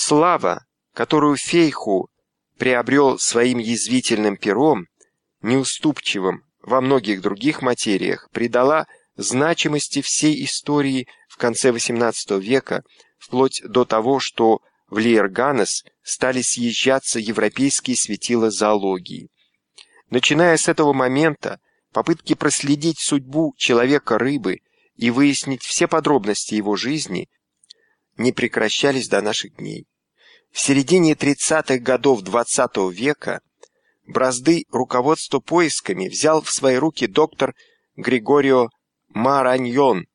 Слава, которую Фейху приобрел своим язвительным пером, неуступчивым во многих других материях, придала значимости всей истории в конце XVIII века, вплоть до того, что в Лиерганес стали съезжаться европейские светила зоологии. Начиная с этого момента, попытки проследить судьбу человека-рыбы и выяснить все подробности его жизни не прекращались до наших дней. В середине 30-х годов XX века бразды руководства поисками взял в свои руки доктор Григорио Мараньон,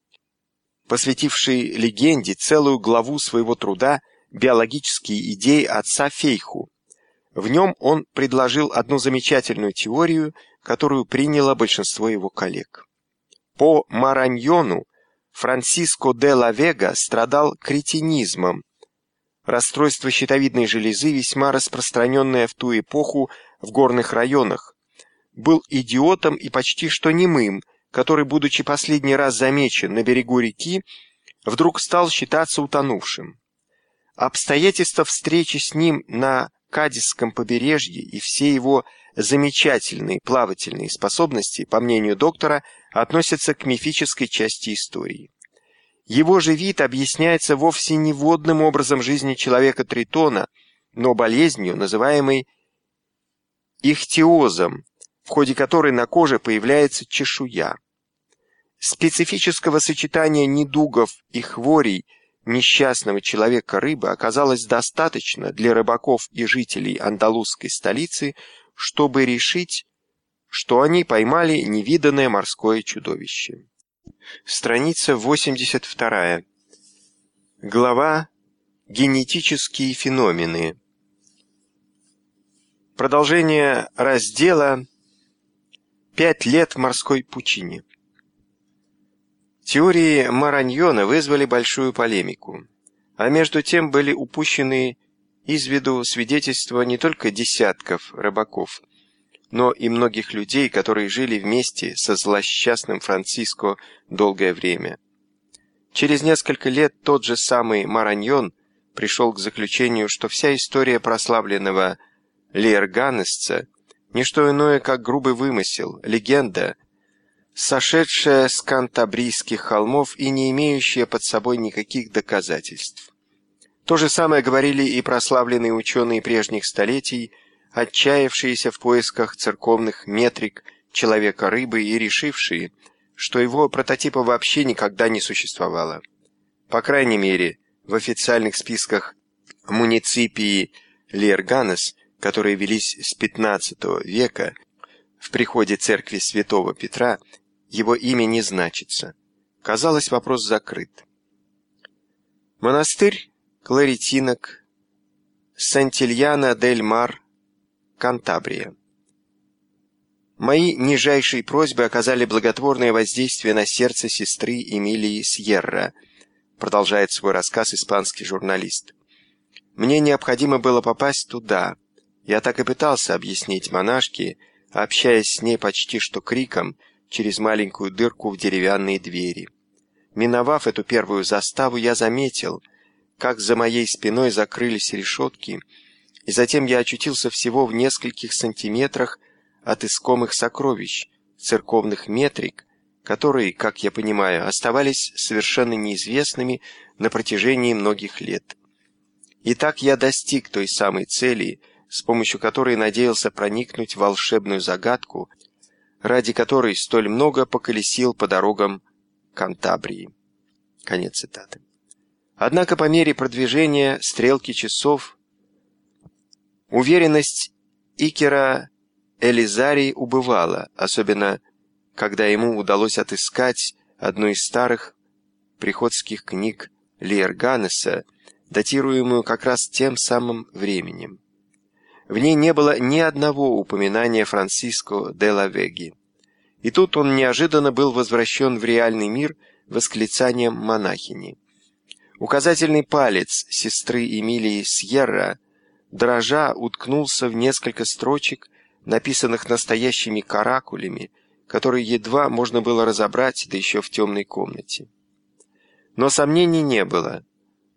посвятивший легенде целую главу своего труда «Биологические идеи отца Фейху». В нем он предложил одну замечательную теорию, которую приняло большинство его коллег. По Мараньону Франсиско де ла Вега страдал кретинизмом, расстройство щитовидной железы, весьма распространенное в ту эпоху в горных районах. Был идиотом и почти что немым, который, будучи последний раз замечен на берегу реки, вдруг стал считаться утонувшим. Обстоятельства встречи с ним на Кадисском побережье и все его замечательные плавательные способности, по мнению доктора, относятся к мифической части истории. Его же вид объясняется вовсе не водным образом жизни человека-тритона, но болезнью, называемой ихтиозом, в ходе которой на коже появляется чешуя. Специфического сочетания недугов и хворей несчастного человека-рыбы оказалось достаточно для рыбаков и жителей андалузской столицы, чтобы решить, что они поймали невиданное морское чудовище. Страница 82. Глава «Генетические феномены». Продолжение раздела «5 лет в морской пучине». Теории Мараньона вызвали большую полемику, а между тем были упущены из виду свидетельства не только десятков рыбаков, но и многих людей, которые жили вместе со злосчастным Франциско долгое время. Через несколько лет тот же самый Мараньон пришел к заключению, что вся история прославленного лиерганесца – не что иное, как грубый вымысел, легенда, сошедшая с Кантабрийских холмов и не имеющая под собой никаких доказательств. То же самое говорили и прославленные ученые прежних столетий, отчаявшиеся в поисках церковных метрик человека-рыбы и решившие, что его прототипа вообще никогда не существовало. По крайней мере, в официальных списках муниципии Лиерганес, которые велись с XV века, в приходе церкви святого Петра, его имя не значится. Казалось, вопрос закрыт. Монастырь кларитинок Сантильяна-дель-Мар, Кантабрия. Мои нижайшие просьбы оказали благотворное воздействие на сердце сестры Эмилии Сьерра, продолжает свой рассказ испанский журналист. Мне необходимо было попасть туда. Я так и пытался объяснить монашке, общаясь с ней почти что криком через маленькую дырку в деревянные двери. Миновав эту первую заставу, я заметил, как за моей спиной закрылись решетки, и затем я очутился всего в нескольких сантиметрах от искомых сокровищ, церковных метрик, которые, как я понимаю, оставались совершенно неизвестными на протяжении многих лет. И так я достиг той самой цели, с помощью которой надеялся проникнуть в волшебную загадку, ради которой столь много поколесил по дорогам Кантабрии. Конец цитаты. Однако по мере продвижения стрелки часов уверенность Икера Элизарии убывала, особенно когда ему удалось отыскать одну из старых приходских книг Лиерганеса, датируемую как раз тем самым временем. В ней не было ни одного упоминания Франсиско де ла Веги. И тут он неожиданно был возвращен в реальный мир восклицанием монахини. Указательный палец сестры Эмилии Сьерра, дрожа, уткнулся в несколько строчек, написанных настоящими каракулями, которые едва можно было разобрать, да еще в темной комнате. Но сомнений не было.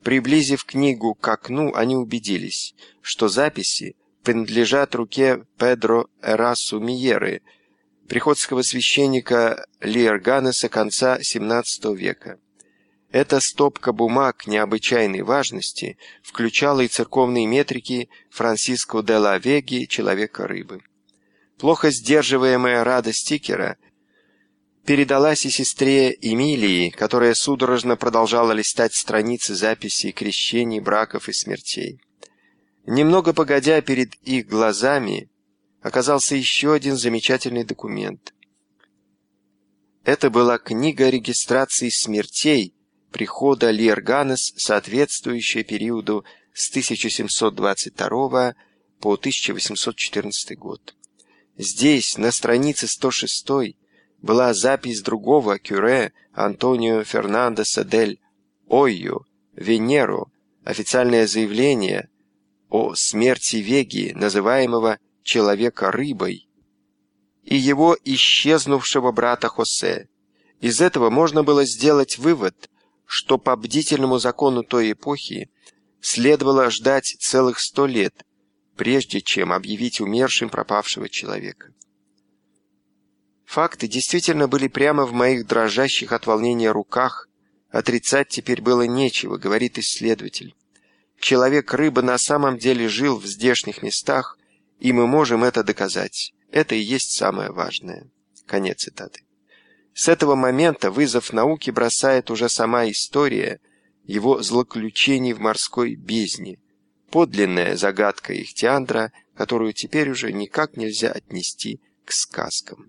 Приблизив книгу к окну, они убедились, что записи принадлежат руке Педро Эрасу Миеры, приходского священника Лиерганеса конца XVII века. Эта стопка бумаг необычайной важности включала и церковные метрики Франсиско де ла Веги «Человека-рыбы». Плохо сдерживаемая радость Тикера передалась и сестре Эмилии, которая судорожно продолжала листать страницы записей крещений, браков и смертей. Немного погодя, перед их глазами оказался еще один замечательный документ. Это была книга регистрации смертей прихода Лиерганес, соответствующая периоду с 1722 по 1814 год. Здесь, на странице 106, была запись другого кюре Антонио Фернандеса дель Ойо Венеро, официальное заявление о смерти Веги, называемого «человека-рыбой», и его исчезнувшего брата Хосе. Из этого можно было сделать вывод, что по бдительному закону той эпохи следовало ждать целых 100 лет, прежде чем объявить умершим пропавшего человека. Факты действительно были прямо в моих дрожащих от волнения руках, отрицать теперь было нечего, говорит исследователь. Человек-рыба на самом деле жил в здешних местах, и мы можем это доказать. Это и есть самое важное. Конец цитаты. С этого момента вызов науке бросает уже сама история его злоключений в морской бездне, подлинная загадка Ихтиандра, которую теперь уже никак нельзя отнести к сказкам.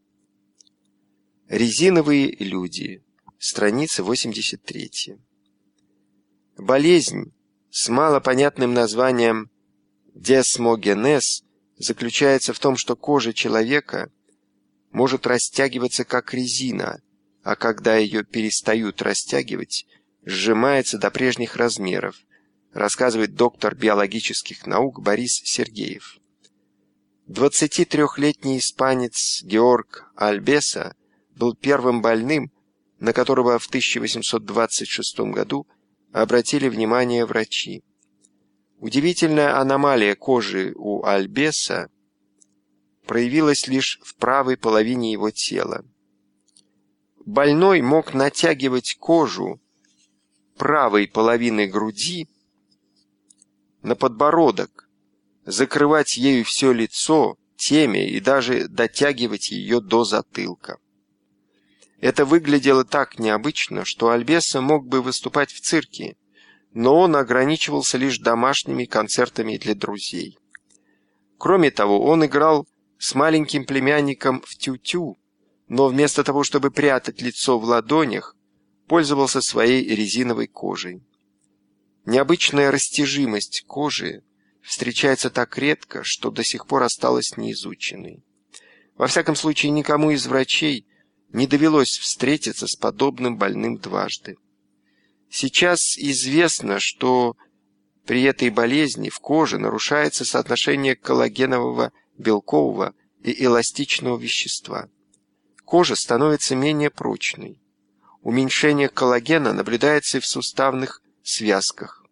Резиновые люди. Страница 83. Болезнь с малопонятным названием десмогенез заключается в том, что кожа человека может растягиваться как резина, а когда ее перестают растягивать, сжимается до прежних размеров, рассказывает доктор биологических наук Борис Сергеев. 23-летний испанец Георг Альбеса был первым больным, на которого в 1826 году обратили внимание врачи. Удивительная аномалия кожи у Альбеса проявилась лишь в правой половине его тела. Больной мог натягивать кожу правой половины груди на подбородок, закрывать ею все лицо, темя и даже дотягивать ее до затылка. Это выглядело так необычно, что Альбеса мог бы выступать в цирке, но он ограничивался лишь домашними концертами для друзей. Кроме того, он играл с маленьким племянником в тю-тю, но вместо того, чтобы прятать лицо в ладонях, пользовался своей резиновой кожей. Необычная растяжимость кожи встречается так редко, что до сих пор осталась неизученной. Во всяком случае, никому из врачей не довелось встретиться с подобным больным дважды. Сейчас известно, что при этой болезни в коже нарушается соотношение коллагенового, белкового и эластичного вещества. Кожа становится менее прочной. Уменьшение коллагена наблюдается и в суставных связках.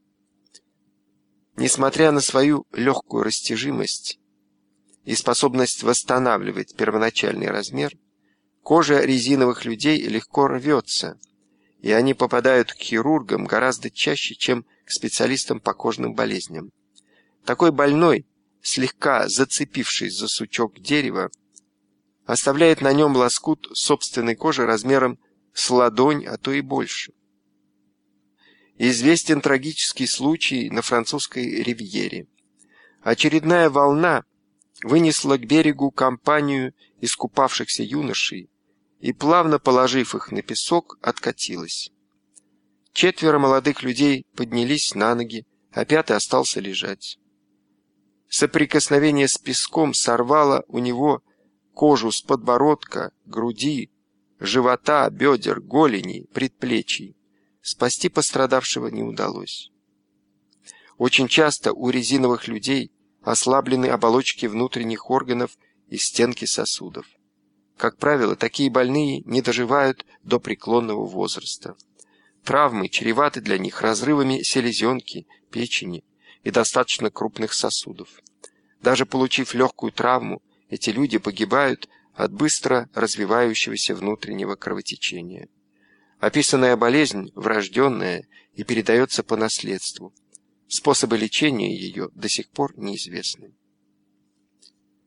Несмотря на свою легкую растяжимость и способность восстанавливать первоначальный размер, кожа резиновых людей легко рвется, и они попадают к хирургам гораздо чаще, чем к специалистам по кожным болезням. Такой больной, слегка зацепившись за сучок дерева, оставляет на нем лоскут собственной кожи размером с ладонь, а то и больше. Известен трагический случай на французской ривьере. Очередная волна вынесла к берегу компанию искупавшихся юношей и, плавно положив их на песок, откатилась. 4 молодых людей поднялись на ноги, а 5-й остался лежать. Соприкосновение с песком сорвало у него кожу с подбородка, груди, живота, бедер, голеней, предплечий. Спасти пострадавшего не удалось. Очень часто у резиновых людей ослаблены оболочки внутренних органов и стенки сосудов. Как правило, такие больные не доживают до преклонного возраста. Травмы чреваты для них разрывами селезенки, печени и достаточно крупных сосудов. Даже получив легкую травму, эти люди погибают от быстро развивающегося внутреннего кровотечения. Описанная болезнь врожденная и передается по наследству. Способы лечения ее до сих пор неизвестны.